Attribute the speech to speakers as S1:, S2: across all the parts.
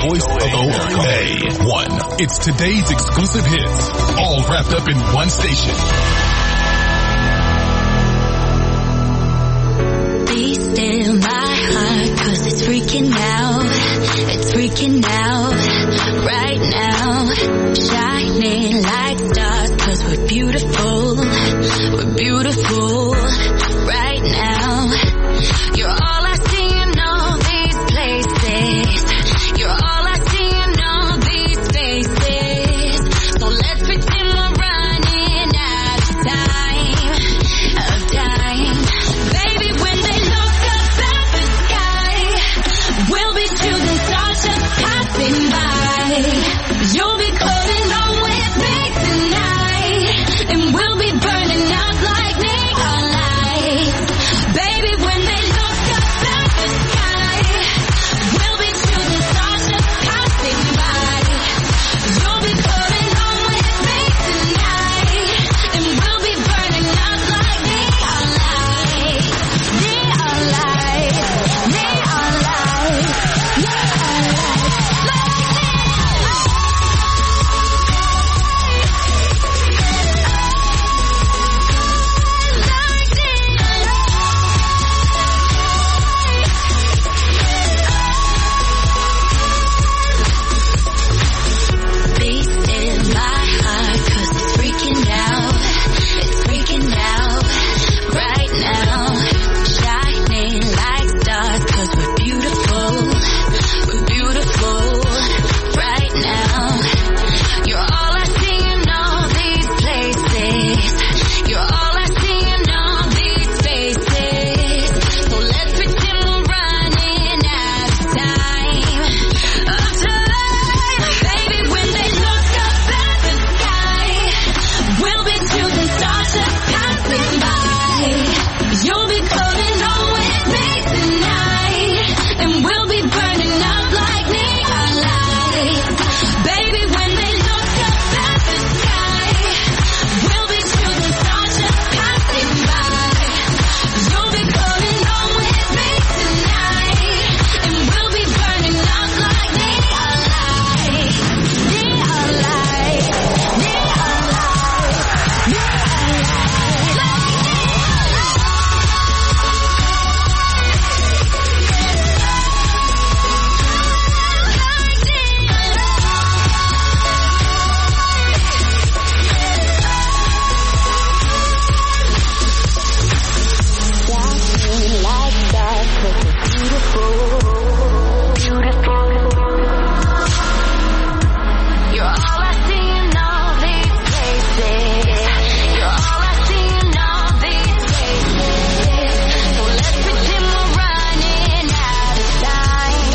S1: voice of America. A1. It's today's exclusive hits, all wrapped up in one station.
S2: Be still my heart, 'cause it's freaking out. It's freaking out right now. Shining like stars, 'cause we're beautiful. We're beautiful right now. You're all I see in all these places. You're all I see in all these faces. So let's pretend we're running out of time. Baby, when they look up at the sky, we'll be shooting stars just passing by. You'll be coming home with me tonight, and we'll be burning out like neon lights. Baby, when they look up at the sky, we'll be shooting stars just passing by. You'll be coming home with me tonight, and we'll be burning out like neon lights. Neon lights, neon lights, neon lights. Be still my heart, 'cause it's freaking out. It's freaking out right now. Shining like stars, 'cause we're beautiful. We're beautiful right now. You're all I see in all these places. You're all I see in all these faces. So let's pretend we're running out of time. Baby, when they look up at the sky, we'll be shooting stars just passing by. You'll be coming home with me tonight, and we'll be burning up like neon lights. Baby, when they look up at the sky, we'll be shooting stars just passing by. You'll be coming home with me tonight, and we'll be burning up like neon lights. Neon lights, neon lights, neon You're all I see in all these places. You're all I see in all these faces. So let's pretend we're running out of time.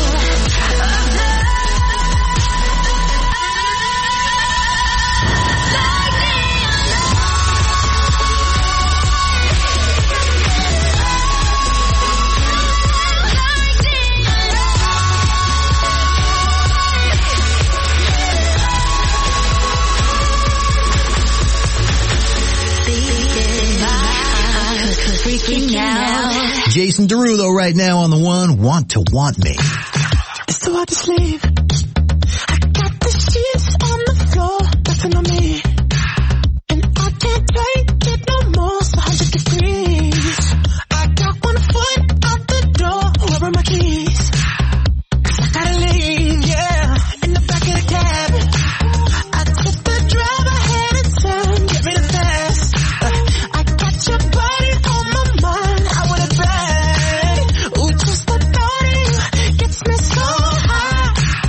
S2: Freaking out.
S3: Jason Derulo right now on the one, Want to Want Me.
S4: It's too hard to sleep. I got the sheets on the floor, nothing on me. And I can't take it no more, it's 100 degrees. I got one foot out the door, where are my keys? 'Cause I gotta leave, yeah, in the back of the cab. I took the drive ahead of time, get rid of fast. I got your body on my mind, I want it bad. Ooh, just the thought of you gets me so high.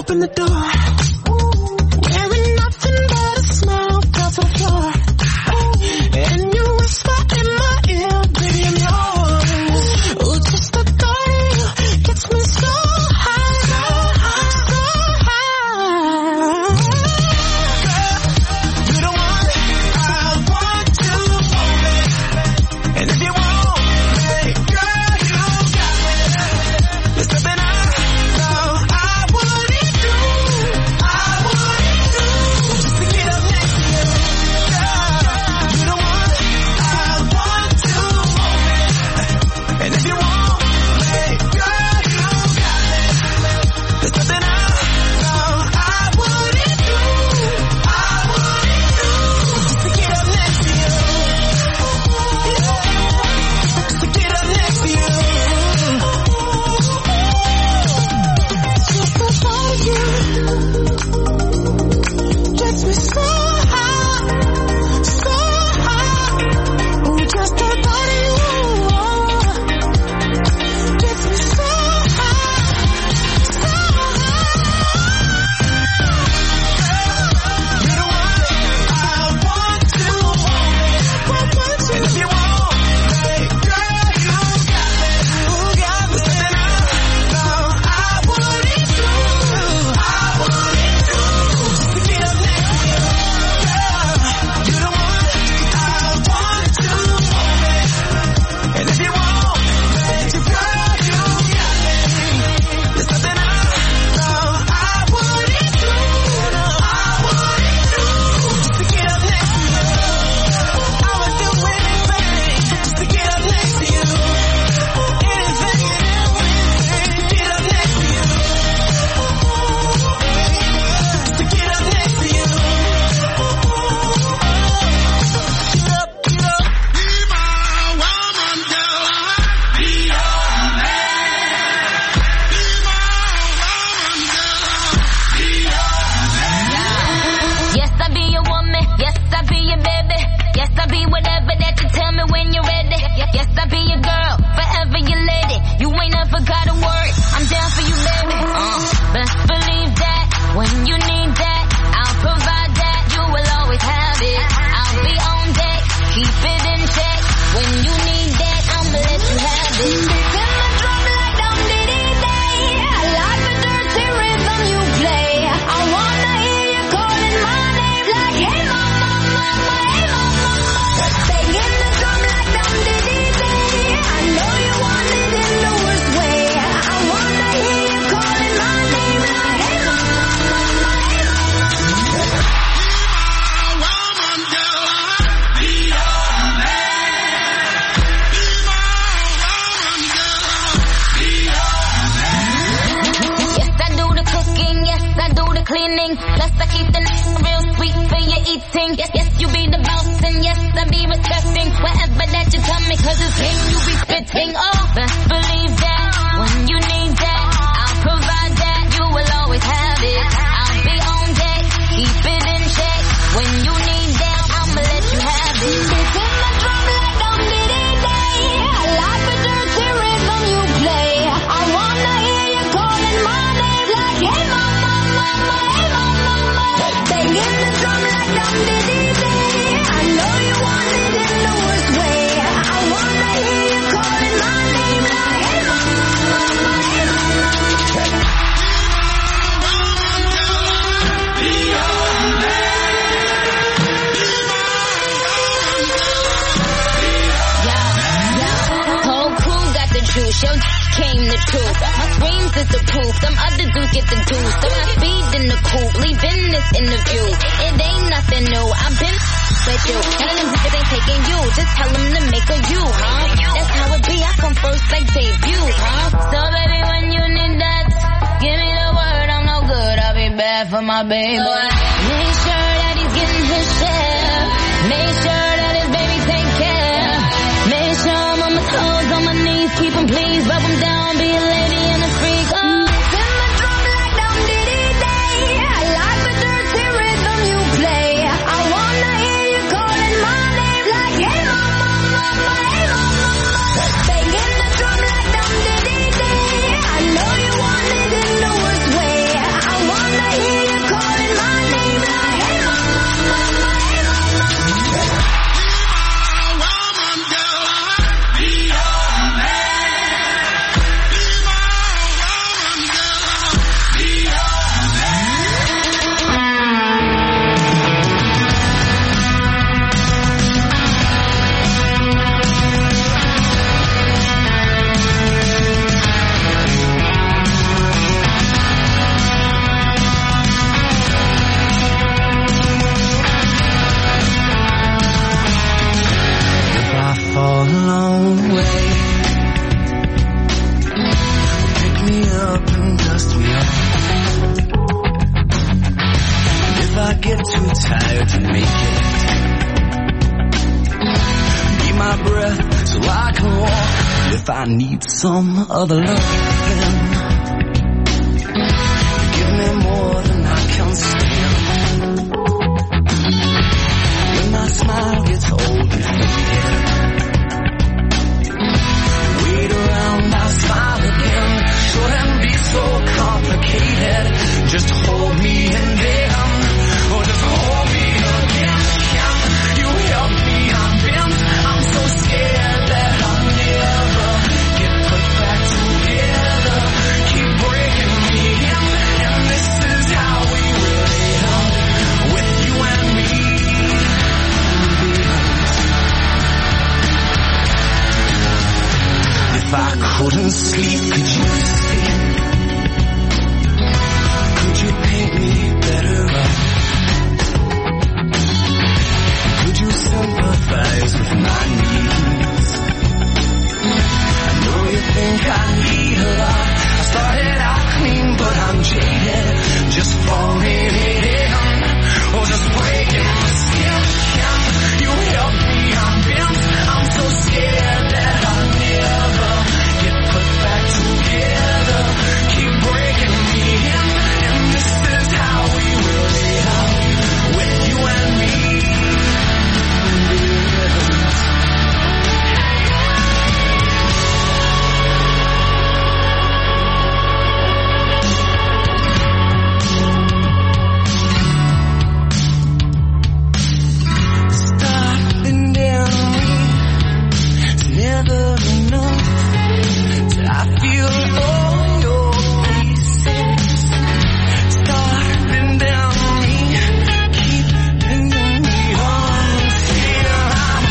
S4: open the door. Wearing nothing but a smile, fell to the floor. And you whisper in my ear, baby, I'm yours. Ooh, just the thought of you gets me so high, so high. Girl, you're the one I want to hold me. And if you want me, girl, you got me. There's something I know I wouldn't do. Just to get up next to you. Girl, you're the one I want to hold me. And if you want me, girl, you got me. There's something I know I wouldn't do. Just to get up next to you. Just to get up next to you. Just the thought of you gets me so high, so high. Ooh, just the thought of you gets me so high, so high. You're the one I want to hold me. And if you want me, girl, you got me. There's something I know I wouldn't do. Just to get up next to you. Girl, you're the one I want to hold me. And if you want me, girl, you got me. There's something I know I wouldn't do. Just to get up next to you. I would do anything just to get up next to you. Anything and everything to get up next to you. To get up next to you. Get up, get up. Be my woman, girl. Be your man. Be my woman, girl. Be your
S2: Yes, I be your woman. Yes, I be your baby. Yes, I be whatever that you tell me when you're ready. Yes, I be your girl, forever your lady. You ain't never gotta worry. I'm down for you, baby. Best believe that when you need that, I'll provide that. You will always have it. I'll be on deck, keep it in check. When you need that, I'ma let you have it. Beat in my drum like Dum Diddy Day. I like the dirty rhythm you play. I wanna hear you calling my name like, hey mama, mama, hey mama. Banging the drum like Dum Diddy Day. I know you want it in the worst way. I wanna hear you calling my name like, hey mama, mama, hey mama.
S4: woman, girl. Be your man. Be my woman, girl. Be your
S2: Yes, I do the cooking, yes, I do the cleaning. Plus I keep the real sweet for your eating. Yes, yes, you be the boss and yes, I be respecting whatever that you tell me, cause it's game you be spitting. Oh, best believe that when you need that, I'll provide that. You will always have it. I'll be on deck, keep it in check. When you need that, I'ma let you have it. Beat in my drum like Dum Diddy Day. I like the dirty rhythm you play. I wanna hear you calling my name like, hey mama, mama, hey mama. Banging the drum like Dum Diddy Day. I know you want it in the worst way. I wanna hear you calling my name like, hey mama, mama, hey mama.
S4: Be your
S2: Whole crew got the juice, yo came the truth. My screams is the proof, them other dudes get the juice. So I speed in the coupe, leaving this interview. It ain't nothing new, I've been with you. Tell them if ain't taking you, just tell them to make a you, huh? That's how it be, I come first like debut, huh? So baby, when you need that, give me the word, I'm no good, I'll be bad for my baby. Make sure that he's getting his share. Make sure that his baby take care. Make sure I'm on my toes, on my knees, keep him please, rub him down, be a lady and a freak. Oh, in my drum like Dum Diddy Day. I like the dirty rhythm you play. I wanna hear you calling my name like, hey mama, mama, hey mama. Banging the drum like Dum Diddy Day. I know you want it in the worst way. I want
S5: tired to make it. Be my breath so I can walk. If I need some other love, then give me more than I can stand. When my smile gets old and faded, wait around, I'll smile again. Shouldn't be so complicated. Just hold me and then, or just hold me again. Can you help me? I'm bent. I'm so scared that I'll never get put back together. Keep breaking me in, and this is how we really end, with you and me. If I couldn't sleep, could you stay? Could you paint me better up? Could you sympathize with my needs? I know you think I need a lot. I started out clean, but I'm jaded. Just falling in, or just breaking my skin. Can you help me? I'm bent. I'm so scared that I'll never get put back together. Keep breaking me in, and this is how we really are, with you and me. Stopping down me, it's never enough. Till I feel all your pieces. Stopping down me, keep bringing me on. Till I'm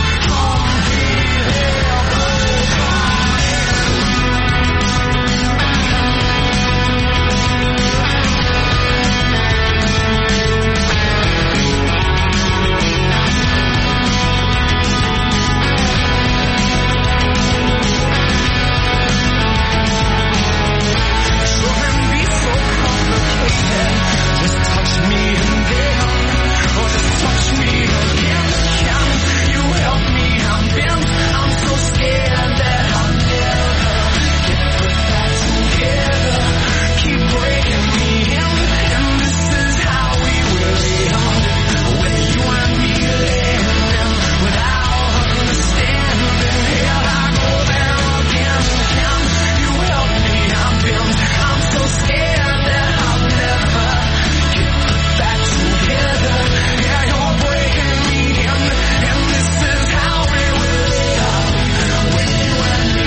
S5: shouldn't be so complicated. Just touch me and then, or just touch me again. Can you help me? I'm bent. I'm so scared that I'll never get put back together. Keep breaking me in, and this is how we really end, with you and me landing without understanding. Here I go there again. Can you help me? I'm bent. I'm so scared that I'll never get put back together. Yeah, you're breaking me in, and this is how we really are, with you and me.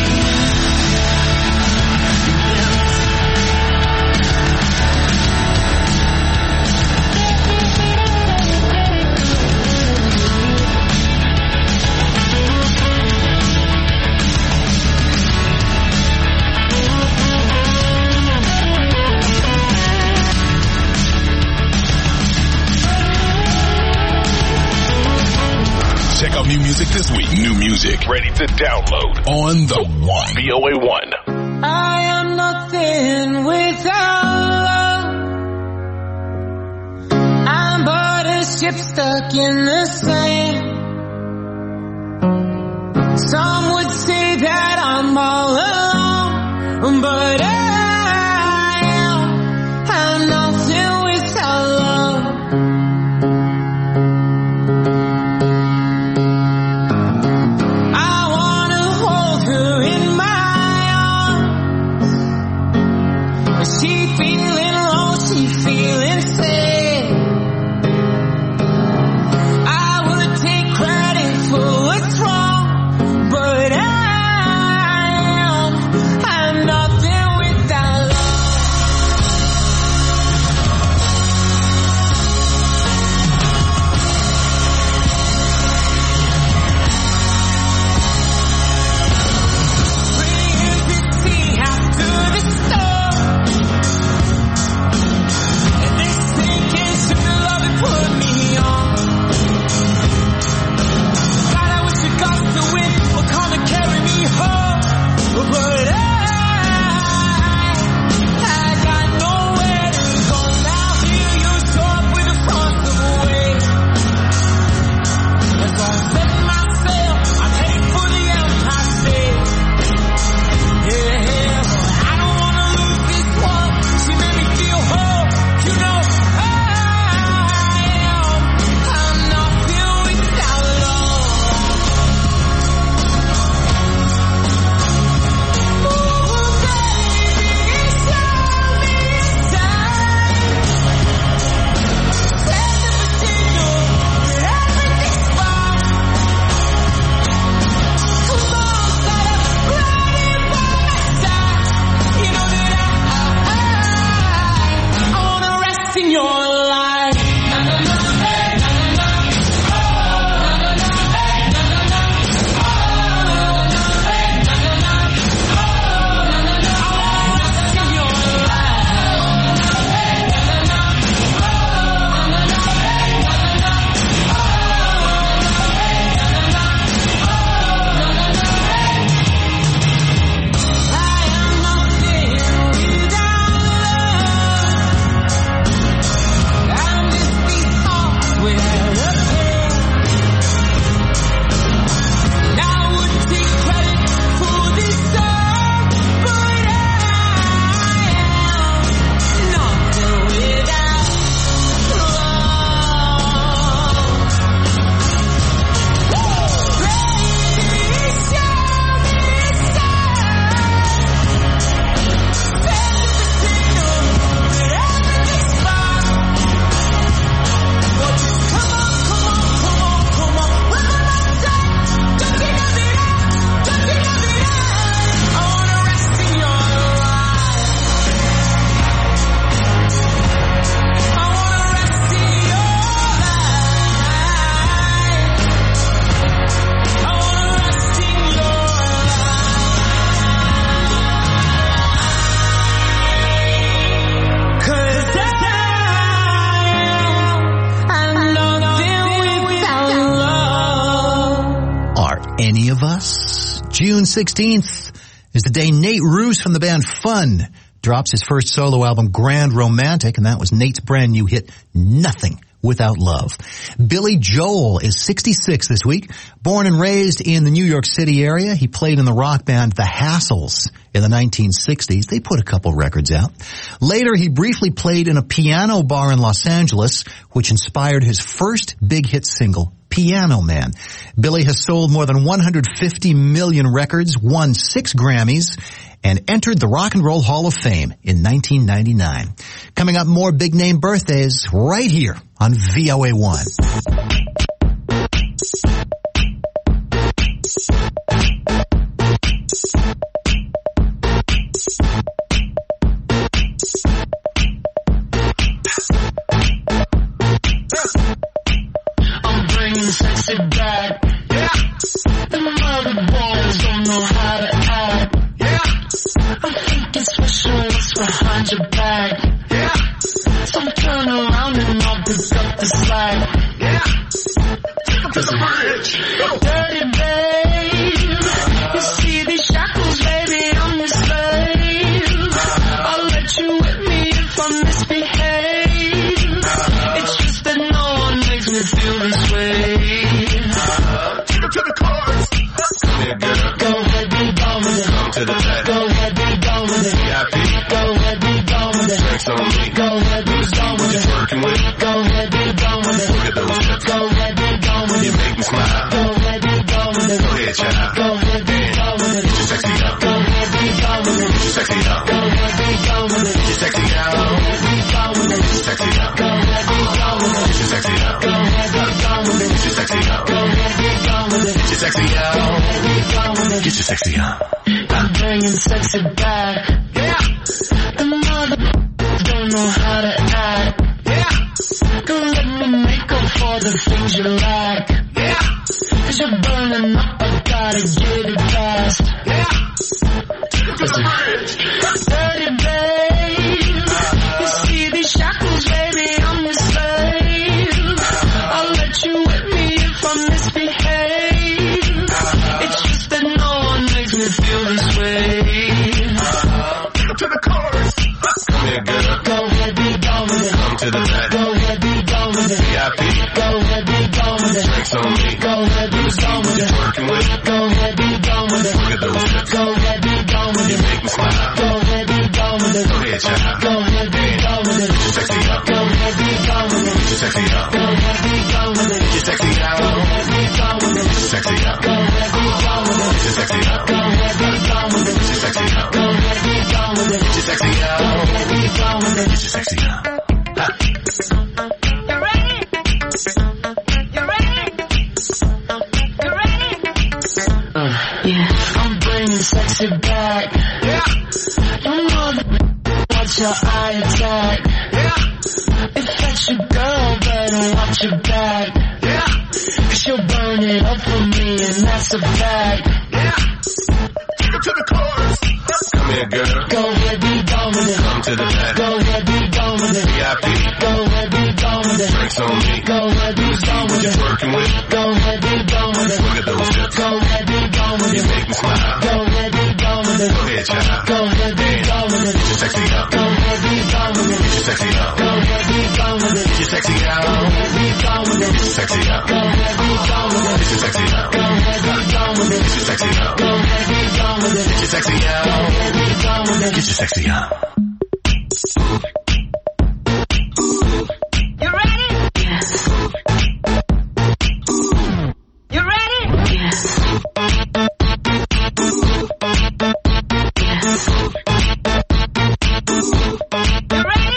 S1: Check out new music this week. New music ready to download on the One. VOA 1.
S4: I am nothing without love. I'm but a ship stuck in the sand. Some would say that I'm all alone, but I'm nothing without love. I wanna hold her in my arms. She feeling low, she feeling sad. I would
S3: June 16th is the day Nate Roos from the band Fun drops his first solo album, Grand Romantic, and that was Nate's brand new hit, Nothing Without Love. Billy Joel is 66 this week. Born and raised in the New York City area, he played in the rock band The Hassles in the 1960s. They put a couple records out. Later, he briefly played in a piano bar in Los Angeles, which inspired his first big hit single, Piano Man. Billy has sold more than 150 million records, won 6 Grammys, and entered the Rock and Roll Hall of Fame in 1999. Coming up, more big name birthdays right here on VOA1.
S5: I'm bringing sexy back. Yeah. The mother boys don't know how to act. Yeah. I'm thinking special, what's behind your back? Yeah. So turn around and I'll pick up the slack. Yeah. Take them to the bridge. Dirty babe. You see these shackles, baby, I'm your slave. I'll let you whip me if I misbehave. It's just that no one makes me feel this way. Take them to the cars. Come here, girl. Go ahead, be gone with it. Come to the back. Go ahead, be gone with it. VIP. Go ahead, be gone with it. Drinks on me. Go ahead, be gone with it. Working with. Go ahead, be gone with it. Look at those lips. Go ahead, be gone with it. You make me smile. Go ahead, be gone with it. Go ahead, child. Go ahead, be gone with it. Get your sexy out. Go ahead, be gone with it. Get your sexy out. Go ahead, be gone with it. Get your sexy out. Go ahead, be gone with it. Get your sexy out. Go ahead, be gone with it. Get your sexy out. Go ahead, be gone with it. Get your sexy out. Go ahead, be gone with it. Get your sexy out. Go ahead, be gone with it.
S3: Get your sexy out.
S5: I'm bringing sexy back. Yeah. The mother don't know how to act. Yeah. Go let me make up for the things you lack. Yeah. Cause you're burning up, I gotta get it fast. Yeah. Take it to the bridge. Dirty babe. You see these shackles, baby, I'm your slave. I'll let you whip me if I misbehave. It's just that no one makes me feel this way. Take them to the cars. Come here, girl. Go ahead, be gone with it. Come to the back. Go ahead, be gone with it. VIP. Go ahead, be gone with it. Drinks on me. Go ahead, be gone with it. Working with. Go ahead, be gone with it. Look at those lips. Go ahead, be gone with it. You make me smile. Go ahead, be gone with it. Go ahead, child. Go ahead, be gone with it. Get your sexy out. Go ahead, be gone with it. Get your sexy out. Go ahead, be gone with it. Get your sexy out. Go ahead, be gone with it. Get your sexy out. Go ahead, be gone with it. Get your sexy out. Go ahead, be gone with it. Get your sexy out. Go ahead, be gone with it. Get your sexy out. Go ahead, be gone with it. Get your sexy out.
S2: You ready? You ready? You ready?
S5: Yeah. I'm bringing sexy back. Yeah. You mother, watch your eye attack. Yeah. If that's your girl, better watch your back. Yeah. Cause you'll burn it up for me, and that's a fact. Yeah. Take it to the cars. Come here, girl. Go ahead, be gone with it. Come to the back. Go ahead, be gone with it. VIP. Go ahead, be gone with it. Drinks on me. Go ahead, be gone with it. Working with. Go ahead, be gone with it. Look at those lips. Go ahead, be gone with it. You make me smile. Go ahead, be gone with it. Go ahead, child. Go ahead, be gone with it. Get your sexy out. Go ahead, be gone with it. Get your sexy out. Go ahead, be gone with it. Get your sexy out. Go ahead, be gone with it. Get your sexy out. Go ahead, be gone with it. Get your sexy out. Go ahead, be gone with it. Get your sexy out. Go ahead, be gone with it. Get your sexy out. Go ahead, be gone with it.
S3: Get your sexy out.
S2: You ready? Yes. You ready? Yes. Yes. You ready?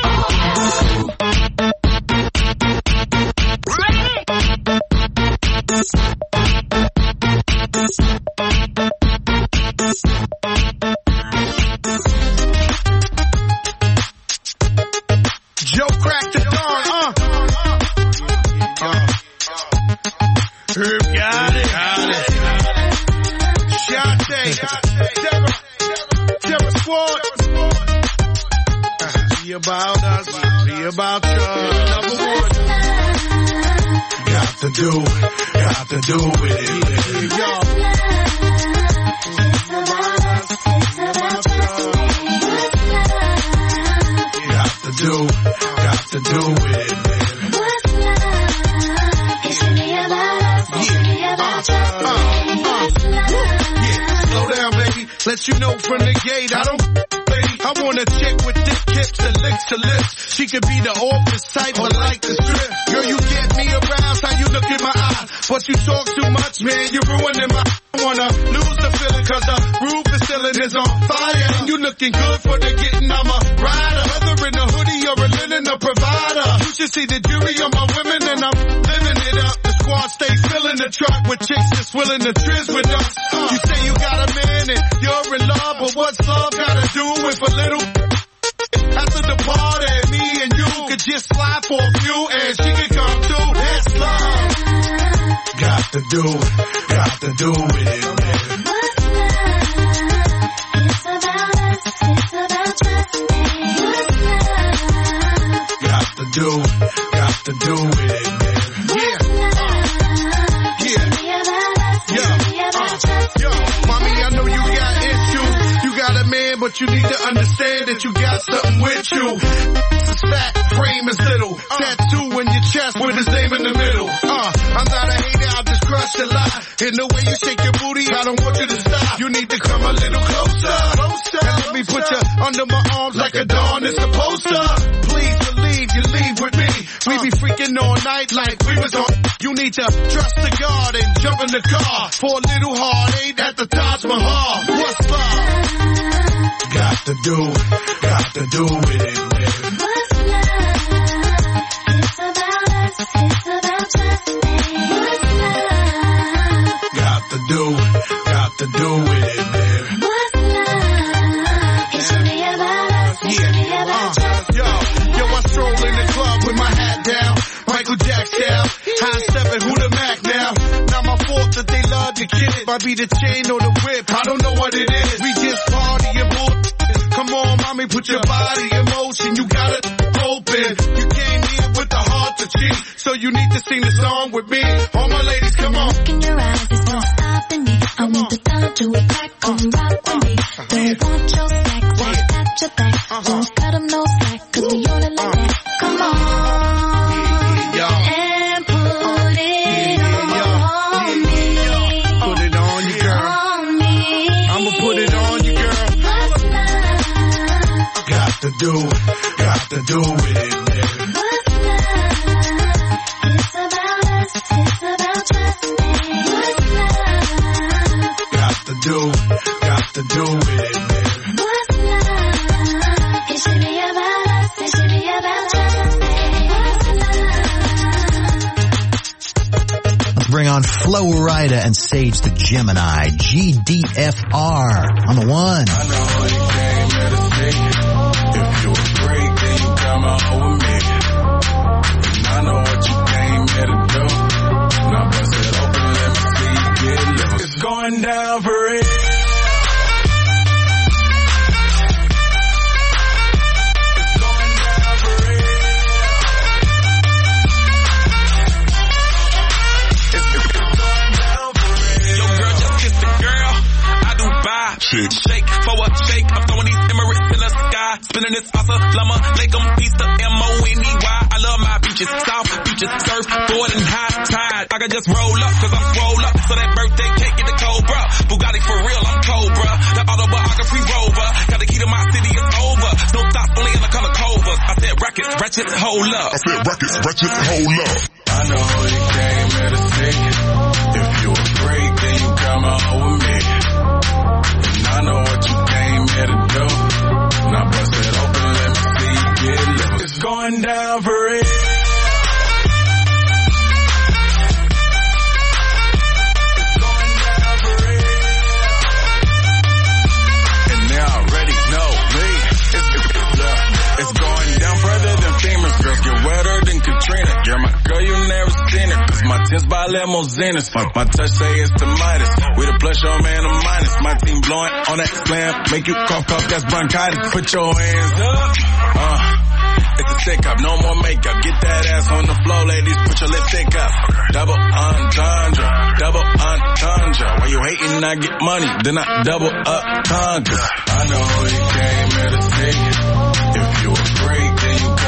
S6: Joe cracked the dawn, Herb got it. Shante, Deborah Squad. Be about us, be about you. Number one. Got to do with it. Y'all. got to do with it, baby.
S2: What's love? It should be about us. It should be about just me. What's love?
S6: Yeah, slow down, baby. Let you know from the gate, I don't, baby. I want a chick with thick hips and licks to lips. She could be the office type, but like the strip. Girl, you get me aroused, how you look in my eyes. But you talk too much, man, you're ruining my... I wanna lose the feeling, cause the roof is ceiling is on fire. And you looking good for the getting, I'm a rider. Whether in a hoodie or a linen, a provider. You should see the jury on my women, and I'm living it up. The squad stays filling the truck with chicks that's willing to trizz with us. You say you got a man and you're in love, but what's love gotta do with a little... After the party, me and you could just slide for a few, and she can come too. That's love. Got to do with it, man.
S2: What's love? It's about us. It's about just me. What's love?
S6: Got to do with it, man.
S2: What's love? It should be about us. It should be about just
S6: Yo,
S2: me.
S6: mommy, I know you got issues. You got a man, but you need to understand that you got something with you. It's fat, frame is little. Tattoo in your chest with his name in the middle. I'm not a hater, I'll just crush a lot. In the way you shake your booty, I don't want you to stop. You need to come a little closer. And let me put you under my arms like a dawn is supposed to. Please believe you leave with me. We be freaking all night like we was on. You need to trust the God and jump in the car for a little heartache at the Taj Mahal. What's love? Got to do with it, man.
S2: What's love? It's about us. It's about just me. What's love?
S6: Got to do with it, man.
S2: What's love? It should be about us. It should be about just me.
S6: Yo, I stroll in the club with my hat down. Michael Jackson, high stepping, who the Mac now? Not my fault that they love the kid. Might be the chain or the whip, I don't know what it is. We just party and bull. Come on, mommy, put your body in motion. You got it open. You came here with the heart to cheat, so you need to sing the song with me. All my ladies, come on.
S2: Look in your eyes, there's no stopping me. I want the time to attack, come rock with me. Don't want your slack, right at your back. Don't cut 'em no slack, cause we on it like that. Come on, and put it on me.
S6: Put it on you, girl.
S2: On me.
S6: I'ma put it on you, girl.
S2: What's love?
S6: Got to do with it, man.
S2: What's love? It's about us, it's about just me. What's love?
S6: Got to do with it, man.
S2: What's love? It should be about us, it should be about just me. What's love?
S3: Let's bring on Flo Rida and Sage the Gemini. GDFR on the one.
S5: I know you came here to stay. If you a freak, then you come out with me. And I know what you came here to do. Now bust it open, let me see you get loose. It's going down for real. It's going down for real. It's going down for real. Yo, girl, just kiss the girl. I do buy. Shake for a shake. I'm throwing these Emirates in the sky. Spinning this awesome llama. Lake 'em pizza, M-O-N-E-Y. I love my beaches. South beaches, surfboard and high tide. I can just roll up, cause I'm swole up. So that birthday cake get the Cobra. Bugatti for real, I'm Cobra. The autobiography rover. Got the key to my city, it's over. No stops, only in the color Cobras. I said rackets, ratchets, hold up. I know you came here to stay. If you a freak, then you come out with me. And I know what you came here to do. Now bust it open, let me see you get loose. It's going down for real. It's going down for real. And they already know me. It's going down further than famous girls. Get wetter than Katrina. You're my girl, you never seen her. Cause my tins by limousines. My touch say it's the Midas. We the plus, your man, a minus. My team blowing on that slam. Make you cough, that's bronchitis. Put your hands up. It's a stick up, no more makeup. Get that ass on the floor, ladies. Put your lipstick up. Double entendre. Why you hating? I get money, then I double up conquer. I know you came here to stay. If you a freak, then you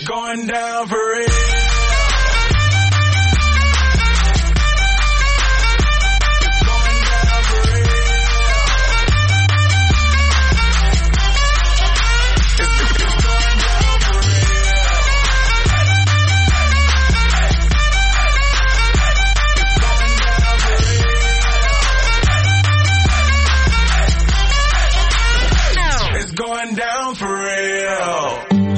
S5: It's going down for real. Going down for real.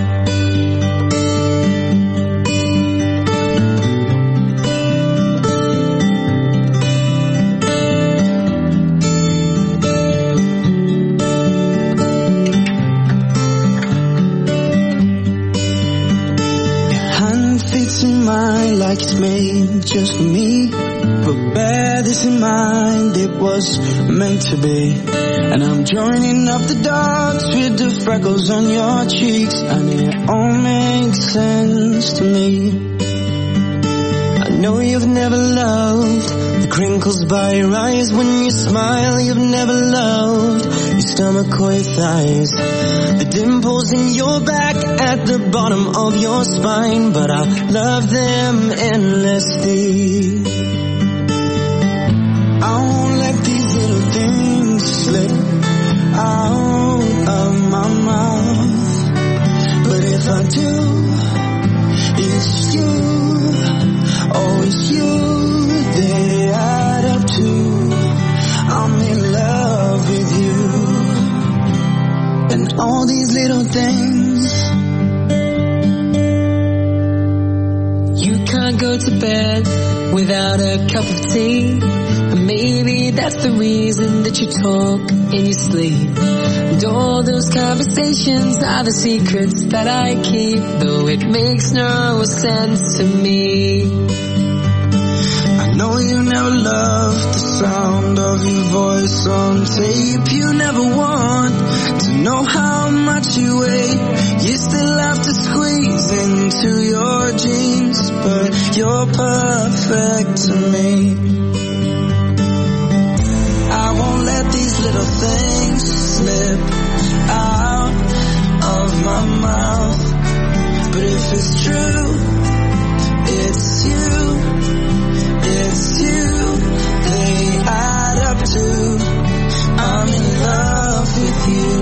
S7: Hand fits in mine like it's made just for me. But bear this in mind, it was meant to be. And I'm joining up the dots with the freckles on your cheeks, and it all makes sense to me. I know you've never loved the crinkles by your eyes when you smile. You've never loved your stomach or your thighs, the dimples in your back at the bottom of your spine. But I love them endlessly. I won't let these little things slip out of my mouth. But if I do, it's you, oh it's you, they add up to, I'm in love with you. And all these little things.
S8: You can't go to bed without a cup of tea. Maybe that's the reason that you talk in your sleep. And all those conversations are the secrets that I keep, though it makes no sense to me.
S7: I know you never loved the sound of your voice on tape. You never want to know how much you weigh. You still have to squeeze into your jeans, but you're perfect to me. I won't let these little things slip out of my mouth. But if it's true, it's you, they add up to, I'm in love with you.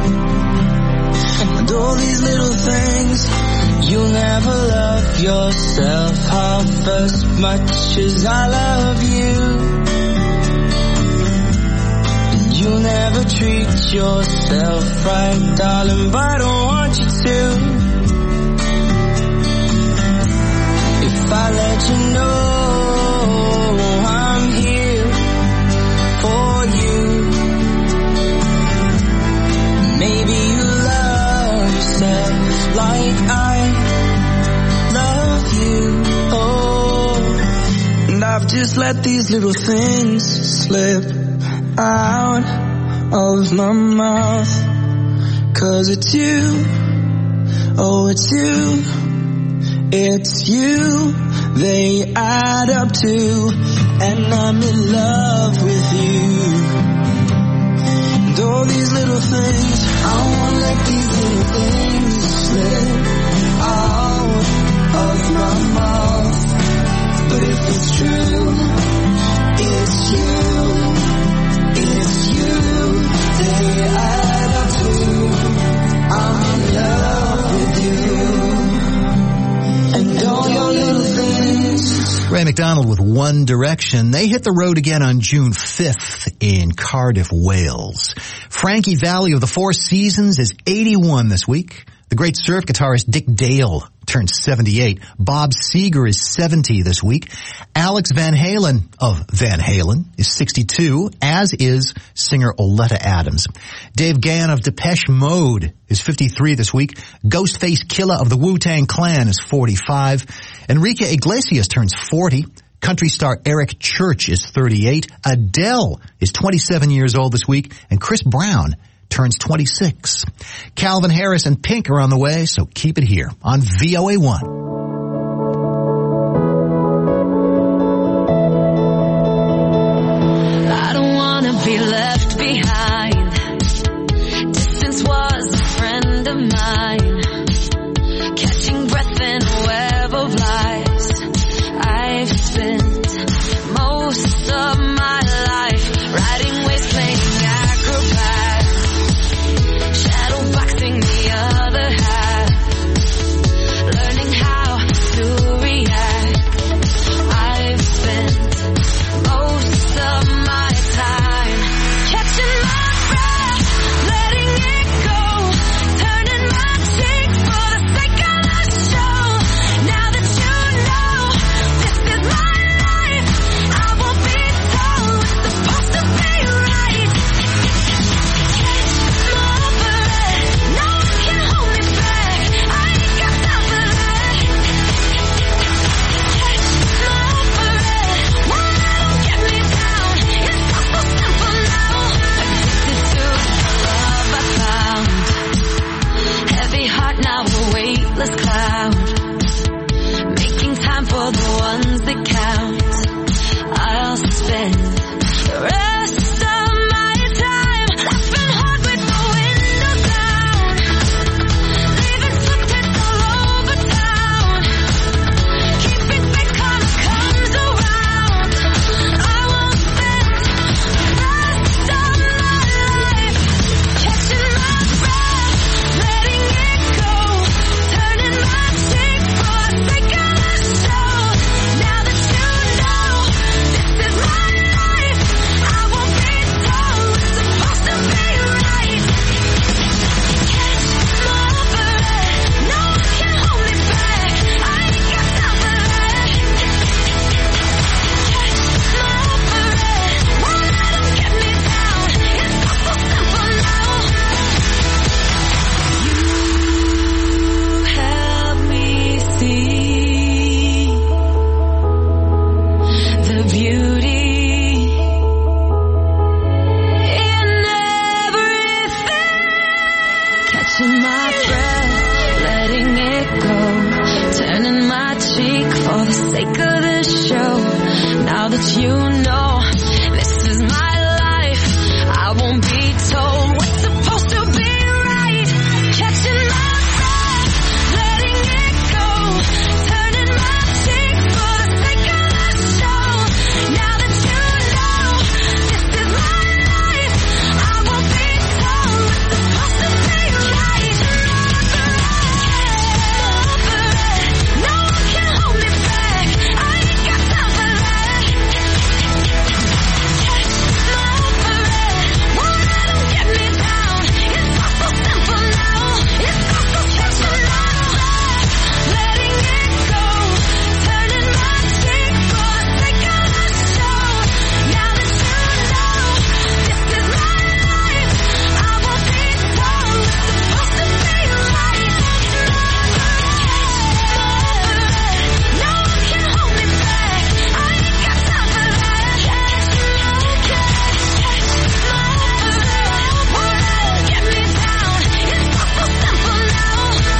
S7: And all these little things, you'll never love yourself half as much as I love you. You'll never treat yourself right, darling, but I don't want you to. If I let you know I'm here for you, maybe you love yourself like I love you. Oh, and I've just let these little things slip out of my mouth, 'cause it's you, oh it's you, they add up to, and I'm in love with you. And all these little things, I won't let these little things slip out of my mouth. But if it's true, it's you, they add up to, I'm in love with you. And all your little things.
S3: Ray McDonald with One Direction. They hit the road again on June 5th in Cardiff, Wales. Frankie Valli of the Four Seasons is 81 this week. The great surf guitarist Dick Dale turns 78. Bob Seger is 70 this week. Alex Van Halen of Van Halen is 62, as is singer Oleta Adams. Dave Gann of Depeche Mode is 53 this week. Ghostface Killah of the Wu-Tang Clan is 45. Enrique Iglesias turns 40. Country star Eric Church is 38. Adele is 27 years old this week. And Chris Brown turns 26. Calvin Harris and Pink are on the way, so keep it here on VOA1.
S2: I don't wanna be left behind. Distance was a friend of mine. Catching breath now a weightless cloud, making time for the ones that count. I'll spend the rest of my time laughing hard with the windows down, leaving footprints all over town, keeping faith karma comes around. I won't spend the rest of my life catching my breath, letting it go, turning my cheek for the sake of the show. Now that you know this is my life, I won't be told what's supposed to be right. Catch my breath, no one can hold me back, I ain't got time for that. Catch my breath, won't let them get me down, it's all so simple now. You help me see the beauty in everything. Catching my breath, letting it go, turning my cheek for the sake of the show. Now that you know this is my life, I won't be told what's supposed to be right. Catching my breath, letting it go, turning my cheek for the sake of the show. Now that you know this is my life, I won't be told what's supposed to be right. No one can hold me back, I ain't got time for that. Catch my breath, won't let them get me down, it's all so simple now. It's all so catching my breath, letting it go, turning my cheek for the sake of the show. Now that you know this is my life, I won't be told what's supposed to be right. No one can hold me back, I ain't got time for that. Catch my breath, won't let it get me down, it's all so simple now.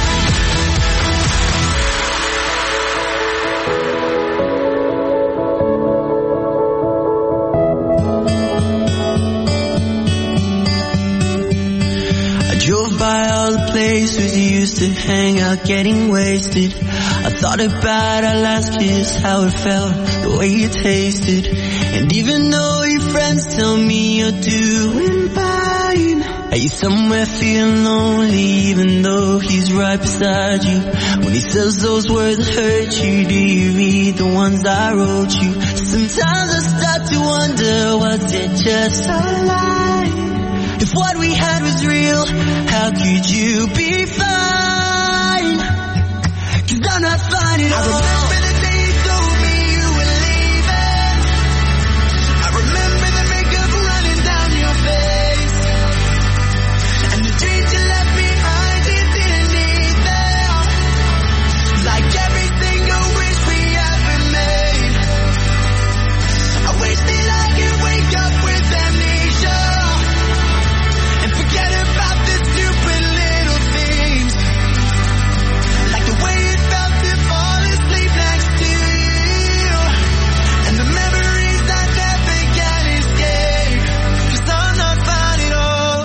S7: I drove by all the places you used to hang out getting wasted. I thought about our last kiss, how it felt, the way you tasted. And even though your friends tell me you're doing fine, are you somewhere feeling lonely even though he's right beside you? When he says those words that hurt you, do you read the ones I wrote you? Sometimes I start to wonder, was it just a lie? If what we had was real, how could you be fine? 'Cause I'm not fine at all. I remember the day you told me you were leaving. I remember the makeup running down your face, and the dreams you left behind, you didn't need them. Like every single wish we ever made. I wish that I could wake up with amnesia and forget about the stupid little things, like the way it felt to fall asleep next to you, and the memories I never can escape, 'cause I'm not fine at all.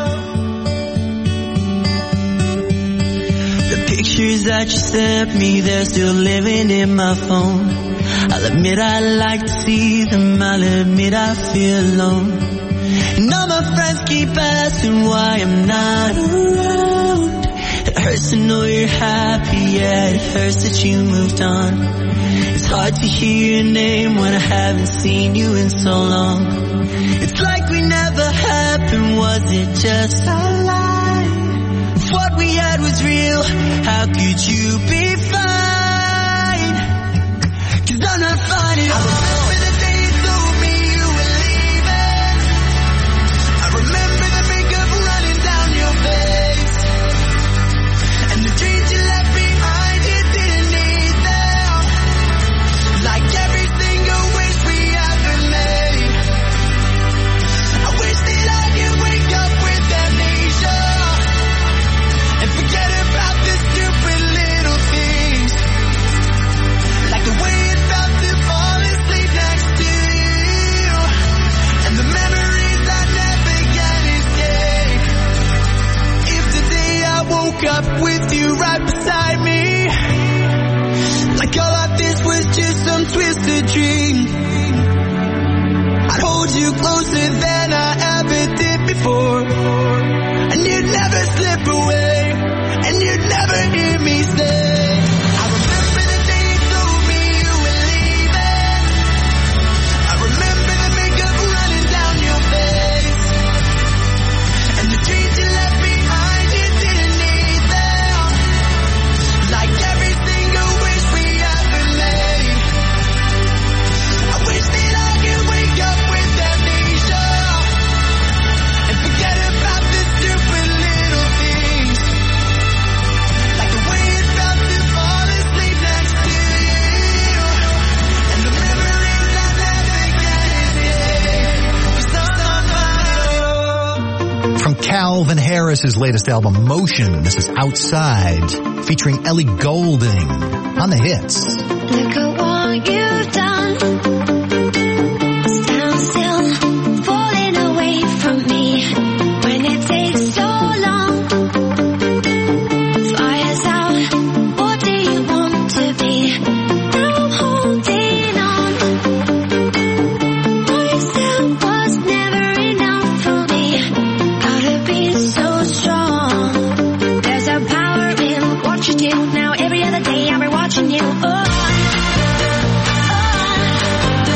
S7: The pictures that you sent me, they're still living in my phone. I'll admit I like to see them, I'll admit I feel alone. And all my friends keep asking why I'm not around. It hurts to know you're happy, yeah, it hurts that you moved on. It's hard to hear your name when I haven't seen you in so long. It's like we never happened, was it just a lie? If what we had was real, how could you be fine? 'Cause I'm not fine at all. I remember the day you told me you were leaving. I remember the makeup running down your face, and the dreams you left behind, you didn't need them. Like every single wish we ever made. I wish that I could wake up with amnesia and forget about this up with you right beside me. Like all of this was just some twisted dream. I'd hold you closer than I ever did before. And you'd never slip away. And you'd never hear me say, I remember the day you told me you were leaving. I remember the makeup running down your face. And the dreams you left behind, you didn't need them. Like every single wish we ever made. I wish that I could wake up with amnesia and forget about the stupid little things. Like the way it felt to fall asleep next to you. And the memories I never get.
S3: From Calvin Harris's latest album, Motion, this is Outside, featuring Ellie Goulding on the hits.
S2: Look at what you've done. Stand still, falling away from me. When it takes so long. Fire's out, what do you want to be? Now I'm holding on. Myself was never enough for me. Gotta be so strong. There's a power in what you do. Now every other day I'll be watching you. Oh.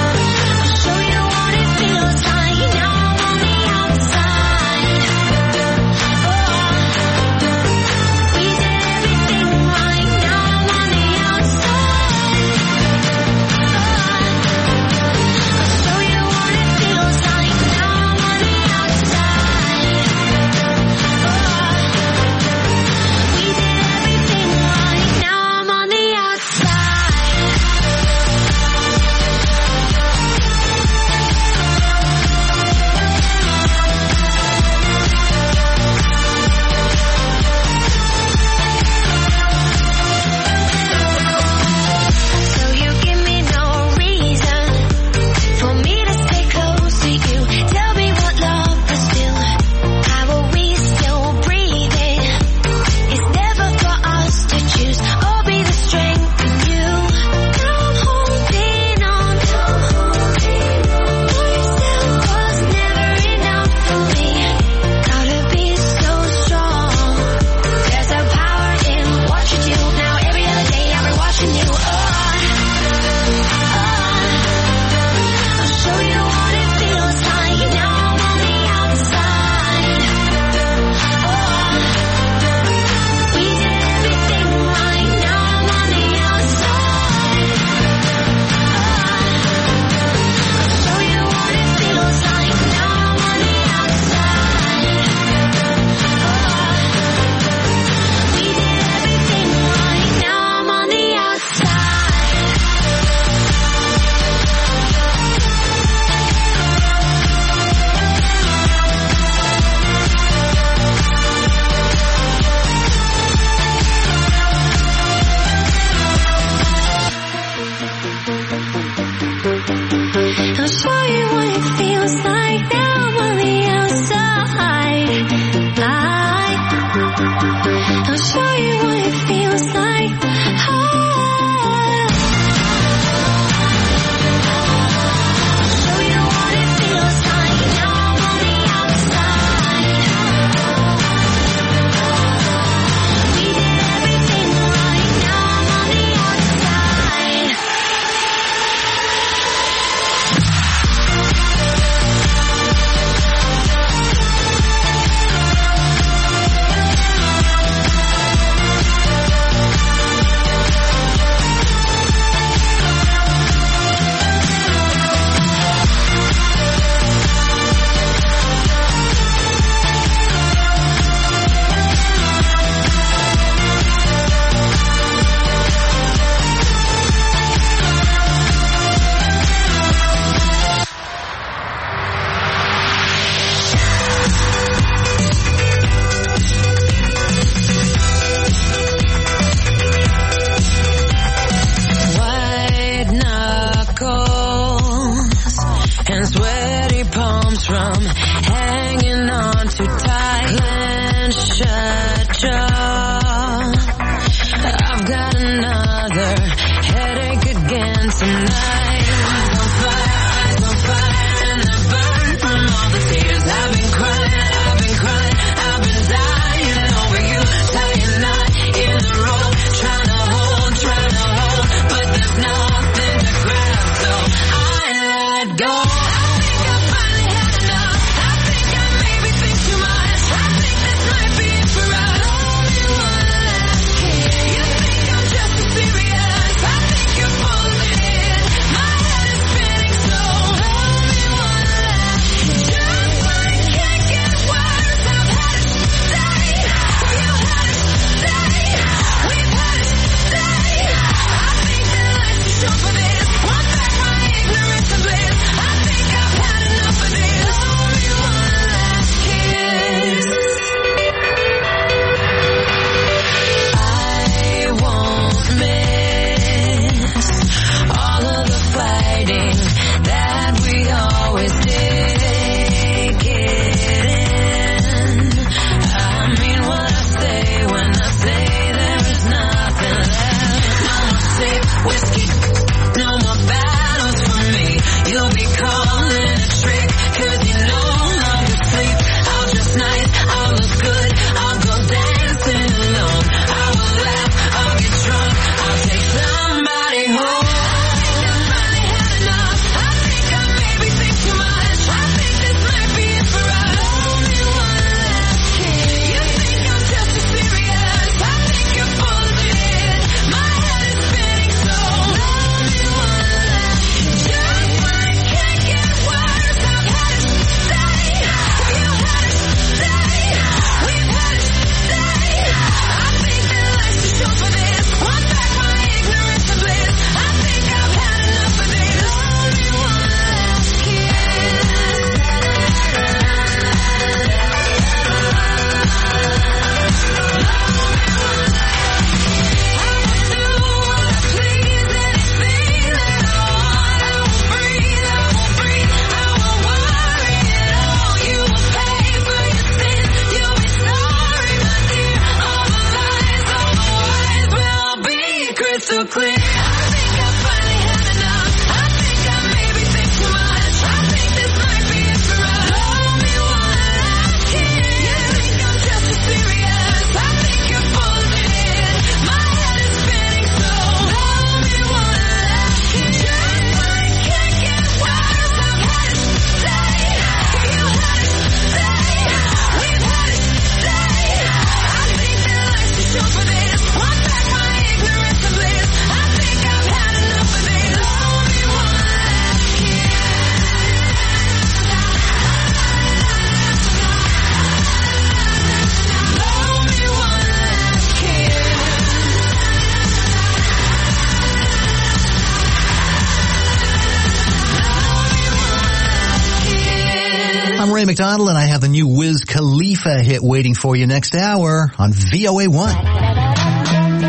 S2: quit. I think I finally had enough. I think I maybe think too much. I think this might be it for us. Love me one last kiss. You think I'm just as serious? I think you're full of it. My head is spinning, so love me one last kiss. Just when it can't get worse, I've had it stay. You had it stay. We've had it stay. I think that life's too short for this. Want back my ignorance and bliss. I think I've had enough of this. Love me one last kiss. Love me one last kiss.
S3: I'm Ray McDonald, and I have the new Wiz Khalifa hit waiting for you next hour on VOA1.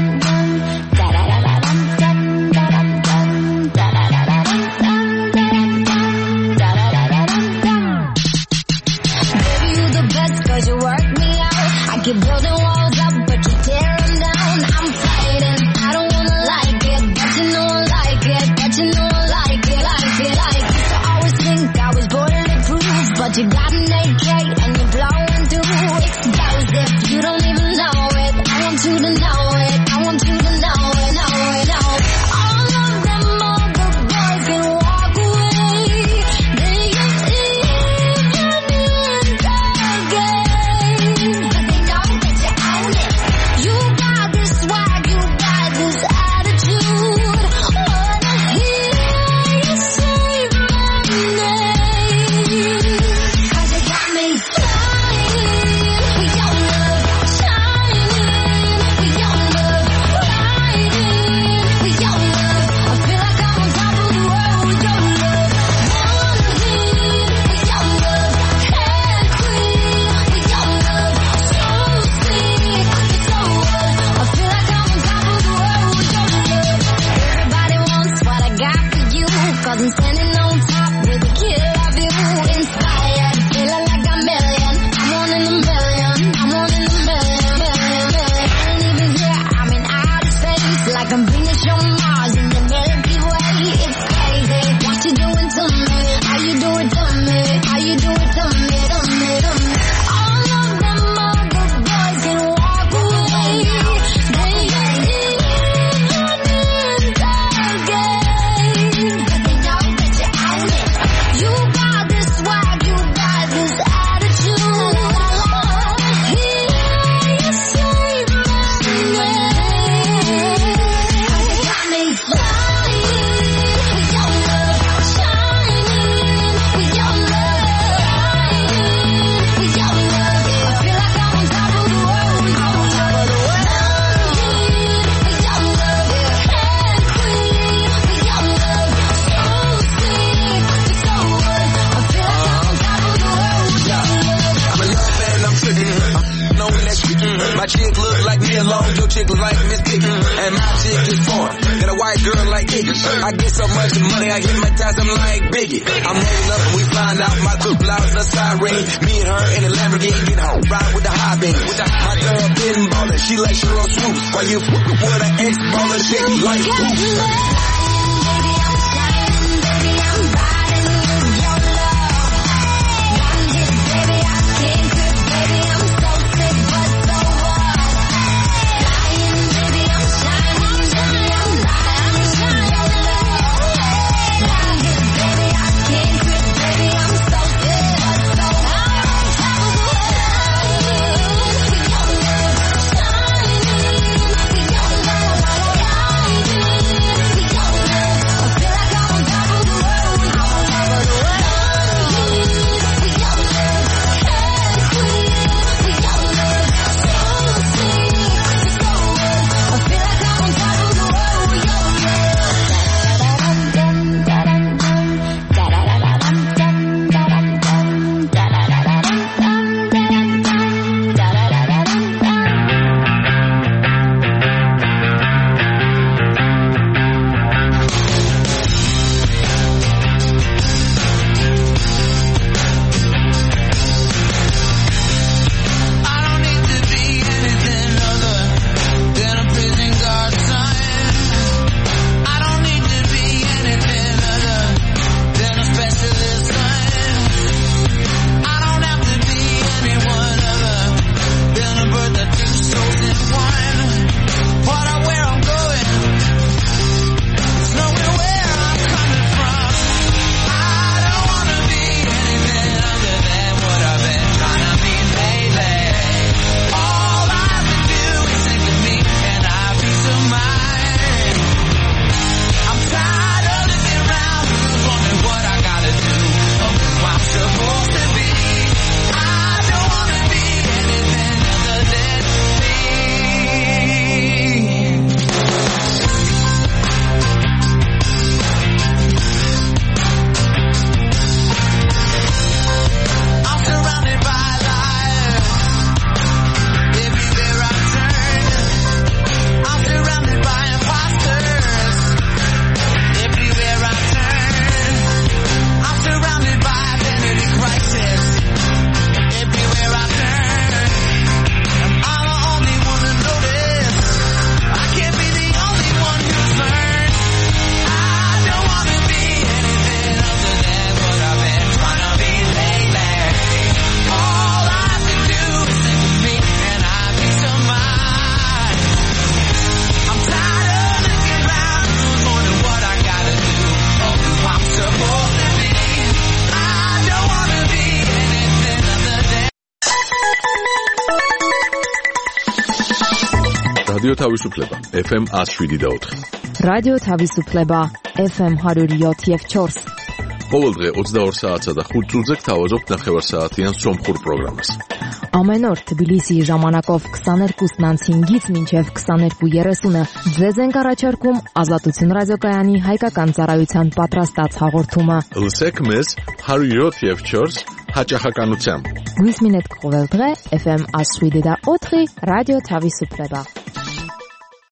S2: Baby, you the best 'cause you work me out. I keep building walls up, but you tear them down. I'm fighting, I don't wanna like it, but you know I like it, but you know I like it, like it, like it. So I always think I was bulletproof, but you got an AK and you're blowing through explosive. You don't even know it. I want you to know it. I want you to know it, know it, know it. All of them other boys can walk away. They just even in the game, but they know that you own it. You got this swag, you got this attitude. Wanna hear you say my name, 'cause you got me flying with your love, shining with your love, riding with your love. I feel like I'm on top of the world with your love. Wanna hit with your love, head queen with your love. So sick, so what? I feel like I'm on top of the world with your love. Everybody wants what I got for you, 'cause I'm standing on top with a kid of you. Inspired, feeling like a million. I'm one in a million. I'm one in a million, million, million. I ain't even here, I'm in outer space, like I'm Venus on Mars in the Milky Way. It's crazy what you doing to me. How you do it to me? How you do it to me? To me, to me. All of them other boys can walk away. They ain't even in the game, but they know that you own it. You got this swag, you got this attitude. Hear you say my name, 'cause you got me flying with your love, shining with your love, riding with your love. I feel like I'm on top of the world with your love. With your love, head queen with your love. So sick, so what? I feel like I'm on top of the world with your love.
S5: I'm in love and I'm tripping. I'm on that shit. My chick look like me alone, your chick look like Miss Piggy. And my chick is foreign. Got a white girl like Iggy. I get so much money, I hypnotize them like Biggie. I'm rolling up and we find out my couple hours a siren. Me and her in a Lamborghini get home. Ride with the high beam. My girl been ballin', she like Sheryl Swoop. While you with an ex-baller chick like
S2: Got
S5: who?
S2: me baby, I'm shining, baby, I'm riding with your love. One hit, baby, I can't quit, baby, I'm so sick, but so what? Flying, baby, I'm shining, baby, I'm riding with your love. One hit, baby, I can't quit, baby, I'm so sick, but so what? I'm on top of the world with your love, shining with your love, riding with your
S9: რადიო თავისუფლება FM 107.4
S10: რადიო თავისუფლება FM 107.4
S9: ყოველ დღე 22 საათსა და 5 წუთზე გთავაზობთ ნახევარსაათიან სომხურ პროგრამას.
S10: Ամեն օր Թբիլիսիի ժամանակով 22:05-ից մինչև 22:30-ը ձեզ ենք առաջարկում Ազատություն ռադիոկայանի հայկական ծառայության պատրաստած հաղորդումը։
S9: Լսեք մեզ 107.4 հաճախականությամբ։
S10: Գույս մինետ կողել დღե FM 107.4 ռադիո Թավիսուպլեբա։